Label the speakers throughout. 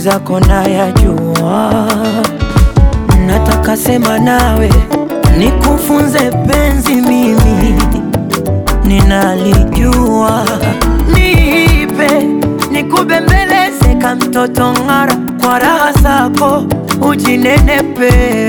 Speaker 1: mwenzako nayajua. Nataka sema nawe nikufunze penzi mimi ninalijua. Nipe nikubembeleze kama mtoto ngara, kwa raha zako ujinenepe.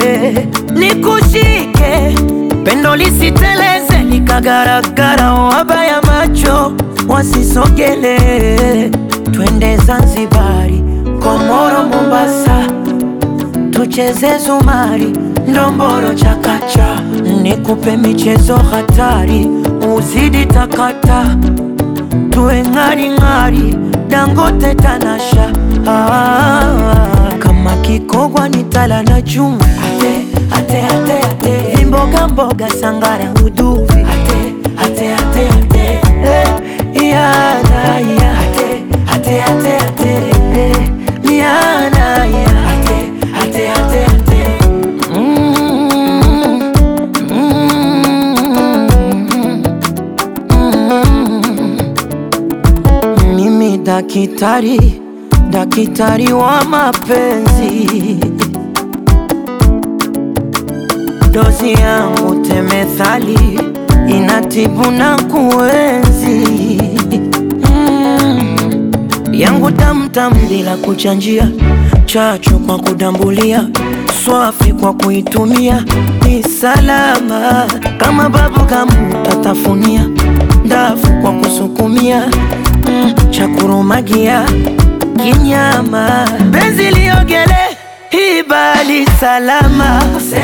Speaker 1: Nikushike pendo lisiteleze likagaragara, wabaya macho wasisogele. Twende Zanzibari, Komoro, Mombasa, tucheze zumari, ndomboro, chakacha. Nikupe michezo hatari, uzidi takata. Tuwe ngari ngari, Dangote, Tanasha. Kama Kikogwa nitala na chumvi, ate, ate, ate, ate. Mboga mboga, sangara, uduvi, ate, ate, ate, ate. Yana, ya, ate, ate, ate, ate. Yana, ya, ate, ate, ate, ate. Mimi dakitari, dakitari wa mapenzi. Dozi yangu temethali, inatibu na kuenzi. Yangu tamtam bila kuchanjia, chachu kwa kudambulia, swafi kwa kuitumia. Ni salama kama babu kamu tatafunia, ndafu kwa kusukumia, chakurumagia kinyama. Benzi liogele hibali salama,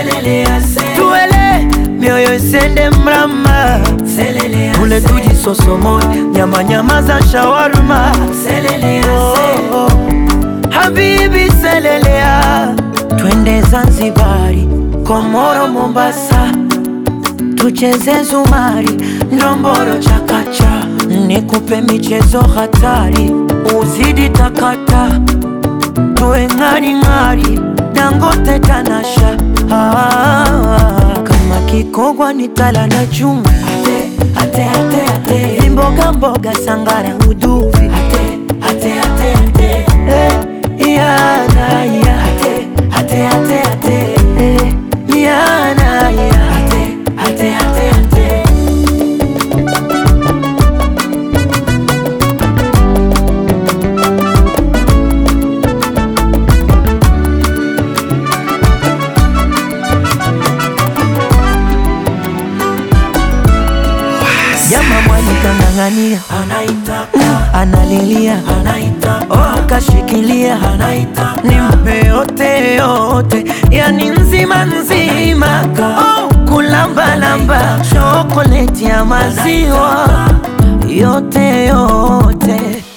Speaker 1: tuele mioyo isende mrama. Ule tuji sosomo, nyama nyama za shawarma. Oh, habibi selelea. Twende Zanzibari, Komoro, Mombasa, tucheze zumari, ndomboro, chakacha. Nikupe michezo hatari, uzidi takata. Tuwe ngari ngari, Dangote, Tanasha. Kama Kikogwa nitala na chumvi, ate, ate, ate, ate. Mboga mboga, sangara, uduvi, ate, ate, ate, ate. Yana, ya, ate, ate, ate, ate. Yana, ya, ate, ate, ate, ate. Jama mwani kangangania, analilia, oh kashikilia, nimpe yote yote, yani nzima nzima. Oh kulamba lamba, chokoleti ya maziwa, yote yote.